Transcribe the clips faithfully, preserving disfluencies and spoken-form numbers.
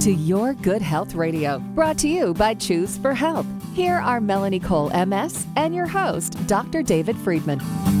to Your Good Health Radio, brought to you by Choose for Health. Here are Melanie Cole, M S, and your host, Doctor David Friedman.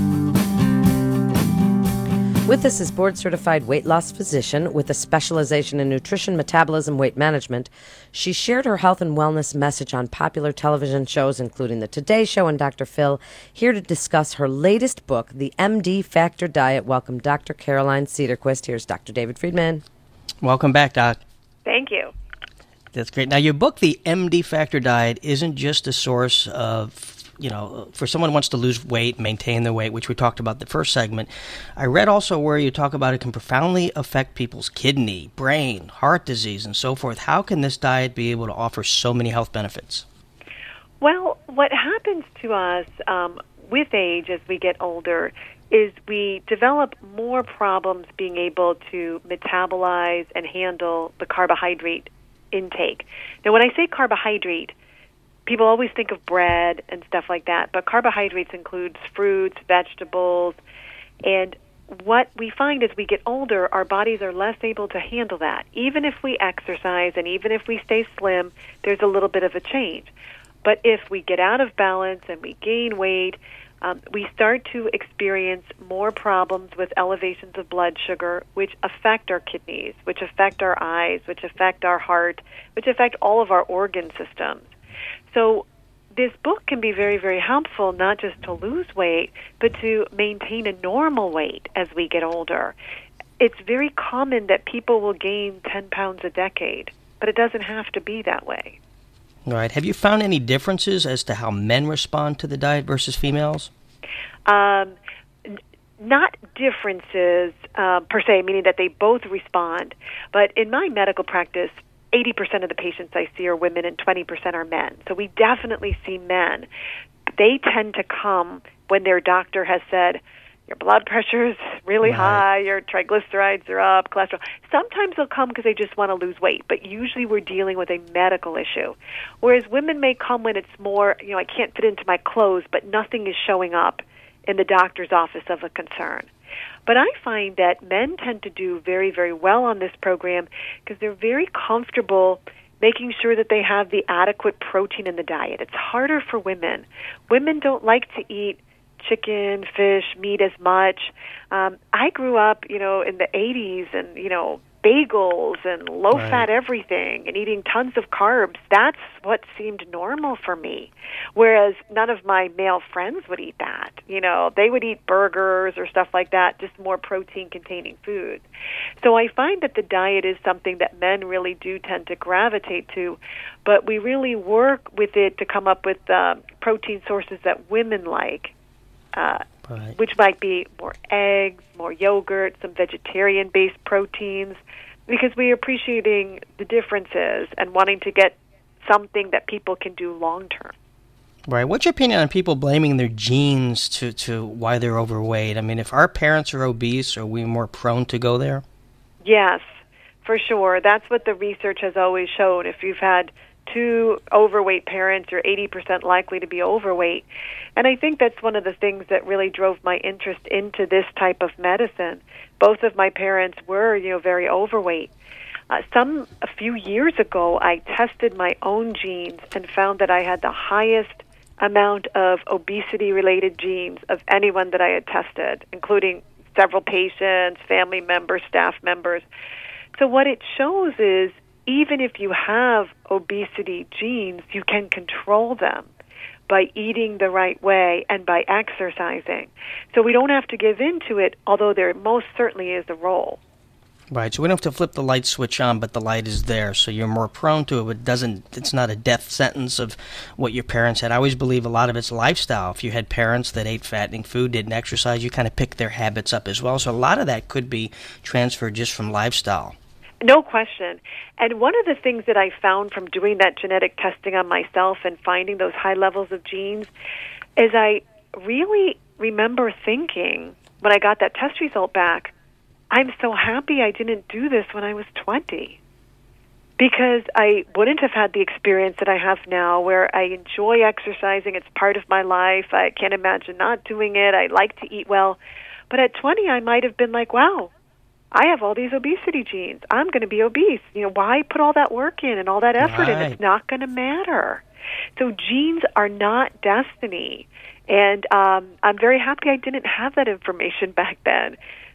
With us is board-certified weight loss physician with a specialization in nutrition, metabolism, weight management. She shared her health and wellness message on popular television shows, including The Today Show and Doctor Phil, here to discuss her latest book, The M D Factor Diet. Welcome, Doctor Caroline Cedarquist. Here's Doctor David Friedman. Welcome back, Doc. Thank you. That's great. Now, your book, The M D Factor Diet, isn't just a source of, you know, for someone who wants to lose weight, maintain their weight, which we talked about the first segment. I read also where you talk about it can profoundly affect people's kidney, brain, heart disease, and so forth. How can this diet be able to offer so many health benefits? Well, what happens to us um, with age as we get older is we develop more problems being able to metabolize and handle the carbohydrate intake. Now, when I say carbohydrate, people always think of bread and stuff like that, but carbohydrates includes fruits, vegetables, and what we find as we get older, our bodies are less able to handle that. Even if we exercise and even if we stay slim, there's a little bit of a change. But if we get out of balance and we gain weight, Um, we start to experience more problems with elevations of blood sugar, which affect our kidneys, which affect our eyes, which affect our heart, which affect all of our organ systems. So this book can be very, very helpful, not just to lose weight, but to maintain a normal weight as we get older. It's very common that people will gain ten pounds a decade, but it doesn't have to be that way. All right. Have you found any differences as to how men respond to the diet versus females? Um, n- not differences uh, per se, meaning that they both respond. But in my medical practice, eighty percent of the patients I see are women and twenty percent are men. So we definitely see men. They tend to come when their doctor has said, your blood pressure is really Right. high, your triglycerides are up, cholesterol. Sometimes they'll come because they just want to lose weight, but usually we're dealing with a medical issue. Whereas women may come when it's more, you know, I can't fit into my clothes, but nothing is showing up in the doctor's office of a concern. But I find that men tend to do very, very well on this program because they're very comfortable making sure that they have the adequate protein in the diet. It's harder for women. Women don't like to eat chicken, fish, meat as much. Um, I grew up, you know, in the eighties and, you know, bagels and low-fat Right. everything and eating tons of carbs. That's what seemed normal for me, whereas none of my male friends would eat that. You know, they would eat burgers or stuff like that, just more protein-containing foods. So I find that the diet is something that men really do tend to gravitate to, but we really work with it to come up with uh, protein sources that women like. Uh, Right. which might be more eggs, more yogurt, some vegetarian-based proteins, because we're appreciating the differences and wanting to get something that people can do long-term. Right. What's your opinion on people blaming their genes to, to why they're overweight? I mean, if our parents are obese, are we more prone to go there? Yes, for sure. That's what the research has always shown. If you've had two overweight parents, you're eighty percent likely to be overweight. And I think that's one of the things that really drove my interest into this type of medicine. Both of my parents were, you know, very overweight. Uh, some, a few years ago, I tested my own genes and found that I had the highest amount of obesity-related genes of anyone that I had tested, including several patients, family members, staff members. So what it shows is even if you have obesity genes, you can control them by eating the right way and by exercising. So we don't have to give in to it, although there most certainly is a role. Right. So we don't have to flip the light switch on, but the light is there. So you're more prone to it, but it doesn't, it's not a death sentence of what your parents had. I always believe a lot of it's lifestyle. If you had parents that ate fattening food, didn't exercise, you kind of pick their habits up as well. So a lot of that could be transferred just from lifestyle. No question. And one of the things that I found from doing that genetic testing on myself and finding those high levels of genes is I really remember thinking when I got that test result back, I'm so happy I didn't do this when I was twenty, because I wouldn't have had the experience that I have now where I enjoy exercising. It's part of my life. I can't imagine not doing it. I like to eat well. But at twenty, I might have been like, wow, I have all these obesity genes. I'm going to be obese. You know, why put all that work in and all that effort in? Right. It's not going to matter. So genes are not destiny. And um, I'm very happy I didn't have that information back then.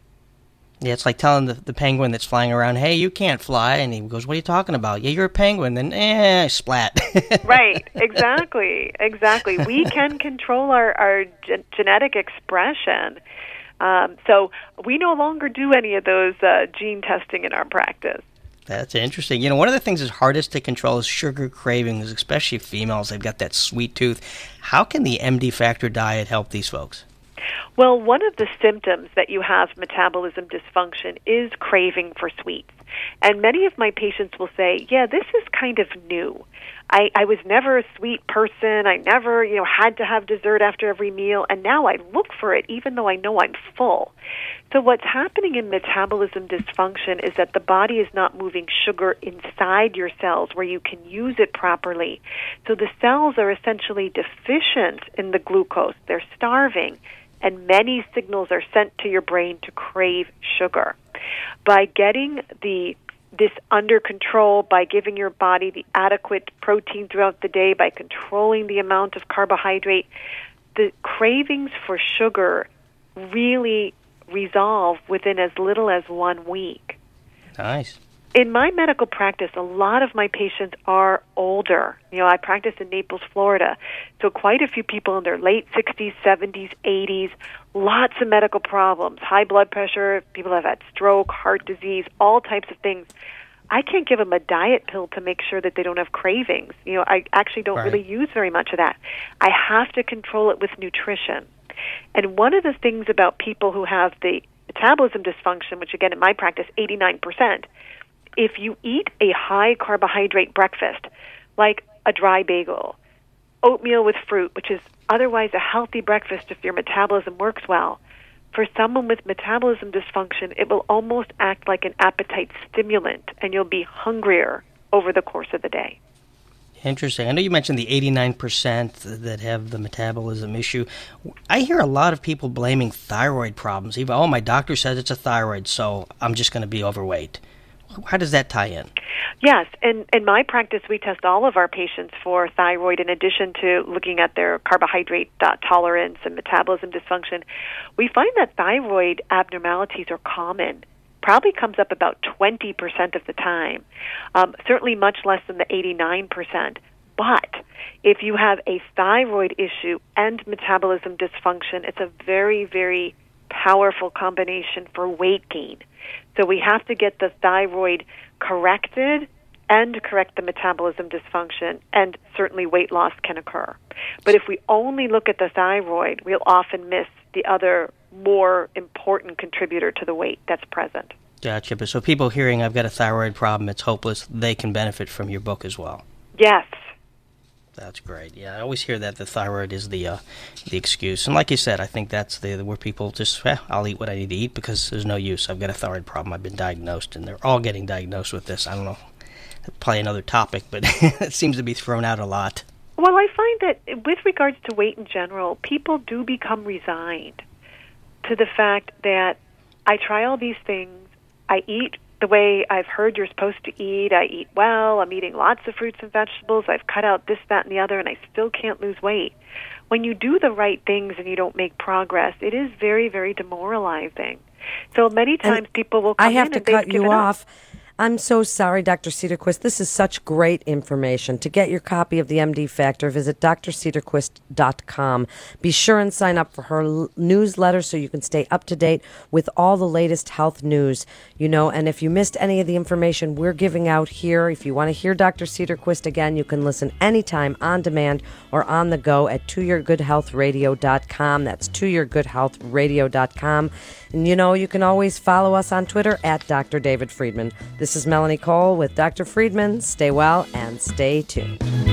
Yeah, it's like telling the, the penguin that's flying around, hey, you can't fly. And he goes, what are you talking about? Yeah, you're a penguin. Then, eh, splat. Right, exactly, exactly. We can control our, our ge- genetic expression. Um, so we no longer do any of those uh, gene testing in our practice. That's interesting. You know, one of the things that's hardest to control is sugar cravings, especially females. They've got that sweet tooth. How can the M D Factor diet help these folks? Well, one of the symptoms that you have metabolism dysfunction is craving for sweets. And many of my patients will say, yeah, this is kind of new. I, I was never a sweet person. I never, you know, had to have dessert after every meal, and now I look for it even though I know I'm full. So what's happening in metabolism dysfunction is that the body is not moving sugar inside your cells where you can use it properly. So the cells are essentially deficient in the glucose. They're starving, and many signals are sent to your brain to crave sugar. By getting the this under control, by giving your body the adequate protein throughout the day, by controlling the amount of carbohydrate, the cravings for sugar really resolve within as little as one week. Nice. In my medical practice, a lot of my patients are older. You know, I practice in Naples, Florida, so quite a few people in their late sixties, seventies, eighties, lots of medical problems, high blood pressure, people have had stroke, heart disease, all types of things. I can't give them a diet pill to make sure that they don't have cravings. You know, I actually don't Right. really use very much of that. I have to control it with nutrition. And one of the things about people who have the metabolism dysfunction, which again in my practice, eighty-nine percent, if you eat a high carbohydrate breakfast, like a dry bagel, oatmeal with fruit, which is otherwise a healthy breakfast if your metabolism works well, for someone with metabolism dysfunction, it will almost act like an appetite stimulant, and you'll be hungrier over the course of the day. Interesting. I know you mentioned the eighty-nine percent that have the metabolism issue. I hear a lot of people blaming thyroid problems. Even, oh, my doctor says it's a thyroid, so I'm just going to be overweight. How does that tie in? Yes, and in my practice, we test all of our patients for thyroid in addition to looking at their carbohydrate uh, tolerance and metabolism dysfunction. We find that thyroid abnormalities are common. Probably comes up about twenty percent of the time, um, certainly much less than the eighty-nine percent. But if you have a thyroid issue and metabolism dysfunction, it's a very, very powerful combination for weight gain. So we have to get the thyroid corrected and correct the metabolism dysfunction, and certainly weight loss can occur. But if we only look at the thyroid, we'll often miss the other more important contributor to the weight that's present. Gotcha. But so people hearing I've got a thyroid problem, it's hopeless, they can benefit from your book as well. Yes. That's great. Yeah, I always hear that the thyroid is the uh, the excuse. And like you said, I think that's the where people just, eh, I'll eat what I need to eat because there's no use. I've got a thyroid problem. I've been diagnosed, and they're all getting diagnosed with this. I don't know. Probably another topic, but it seems to be thrown out a lot. Well, I find that with regards to weight in general, people do become resigned to the fact that I try all these things, I eat the way I've heard you're supposed to eat, I eat well, I'm eating lots of fruits and vegetables, I've cut out this, that, and the other, and I still can't lose weight. When you do the right things and you don't make progress, it is very, very demoralizing. So many times And people will come I have in to and they've cut you given up. off. I'm so sorry, Doctor Cedarquist. This is such great information. To get your copy of the M D Factor, visit d r cedarquist dot com. Be sure and sign up for her l- newsletter so you can stay up to date with all the latest health news. You know, and if you missed any of the information we're giving out here, if you want to hear Doctor Cedarquist again, you can listen anytime on demand or on the go at to your good health radio dot com. That's to your good health radio dot com. And, you know, you can always follow us on Twitter at Doctor David Friedman. This is Melanie Cole with Doctor Friedman. Stay well and stay tuned.